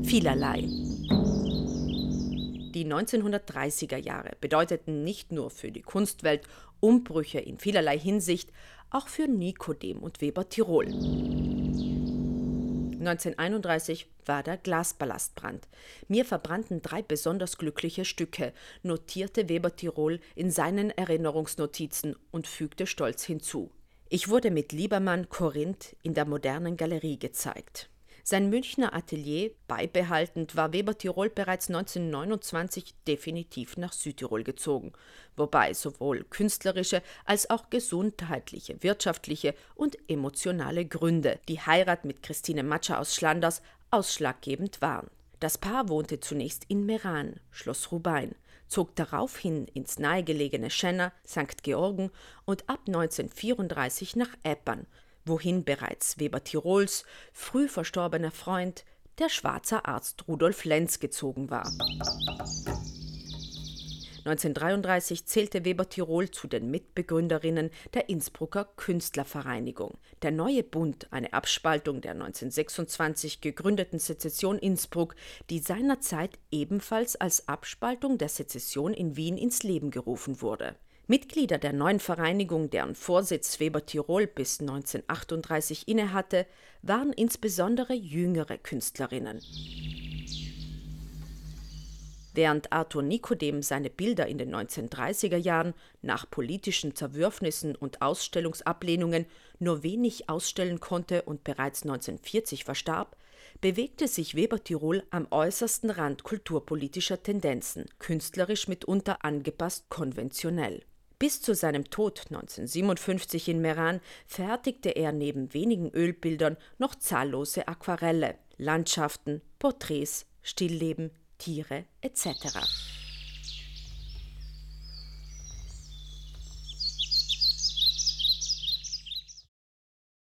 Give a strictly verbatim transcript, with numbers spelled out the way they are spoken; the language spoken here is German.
Vielerlei. Die neunzehnhundertdreißiger Jahre bedeuteten nicht nur für die Kunstwelt Umbrüche in vielerlei Hinsicht, auch für Nikodem und Weber Tirol. neunzehnhunderteinunddreißig war der Glaspalastbrand. Mir verbrannten drei besonders glückliche Stücke, notierte Weber Tirol in seinen Erinnerungsnotizen und fügte stolz hinzu. Ich wurde mit Liebermann Korinth in der Modernen Galerie gezeigt. Sein Münchner Atelier beibehaltend war Weber Tirol bereits neunzehnhundertneunundzwanzig definitiv nach Südtirol gezogen, wobei sowohl künstlerische als auch gesundheitliche, wirtschaftliche und emotionale Gründe, die Heirat mit Christine Matscher aus Schlanders, ausschlaggebend waren. Das Paar wohnte zunächst in Meran, Schloss Rubein, zog daraufhin ins nahegelegene Schenna, Sankt Georgen und ab neunzehnhundertvierunddreißig nach Eppern, wohin bereits Weber Tirols früh verstorbener Freund, der Schwarzer Arzt Rudolf Lenz, gezogen war. neunzehnhundertdreiunddreißig zählte Weber Tirol zu den Mitbegründerinnen der Innsbrucker Künstlervereinigung. Der Neue Bund, eine Abspaltung der neunzehnhundertsechsundzwanzig gegründeten Sezession Innsbruck, die seinerzeit ebenfalls als Abspaltung der Sezession in Wien ins Leben gerufen wurde. Mitglieder der neuen Vereinigung, deren Vorsitz Weber Tirol bis neunzehnhundertachtunddreißig innehatte, waren insbesondere jüngere Künstlerinnen. Während Arthur Nikodem seine Bilder in den neunzehnhundertdreißiger Jahren nach politischen Zerwürfnissen und Ausstellungsablehnungen nur wenig ausstellen konnte und bereits neunzehnhundertvierzig verstarb, bewegte sich Weber Tirol am äußersten Rand kulturpolitischer Tendenzen, künstlerisch mitunter angepasst konventionell. Bis zu seinem Tod neunzehnhundertsiebenundfünfzig in Meran fertigte er neben wenigen Ölbildern noch zahllose Aquarelle, Landschaften, Porträts, Stillleben, Tiere et cetera.